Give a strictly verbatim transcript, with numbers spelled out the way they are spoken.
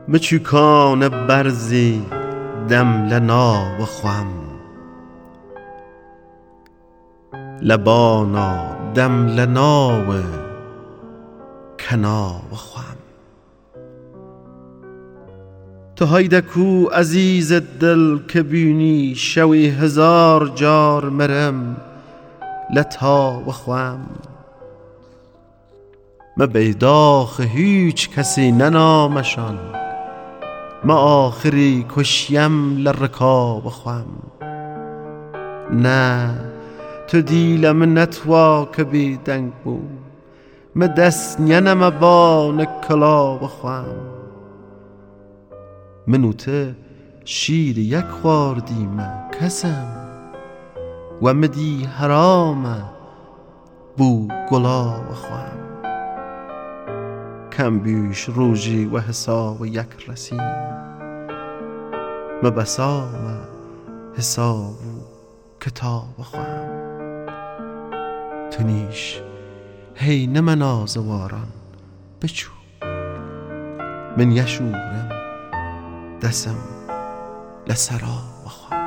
بچوکان برزی دم لنا و خوام لبانا دم لنا و کنا و خوام تو هایده کو عزیز دل که بینی شوی هزار جار مرم لتا و خوام ما بیداخ هیچ کسی ننامشان ما آخری کشیم لرکا و خوام نه تو دیلم نتوا که بی دنگ بو ما دست نینم بان کلا و خوام منوته شیر یک خواردیم کسم و مدی حرام بو گلا و خوام کم بیش روزی و حساب یک رسیم مبسام حساب کتاب و خوام تو نیش هی نمن آزواران بچو من یشورم دسم لسرا و خوام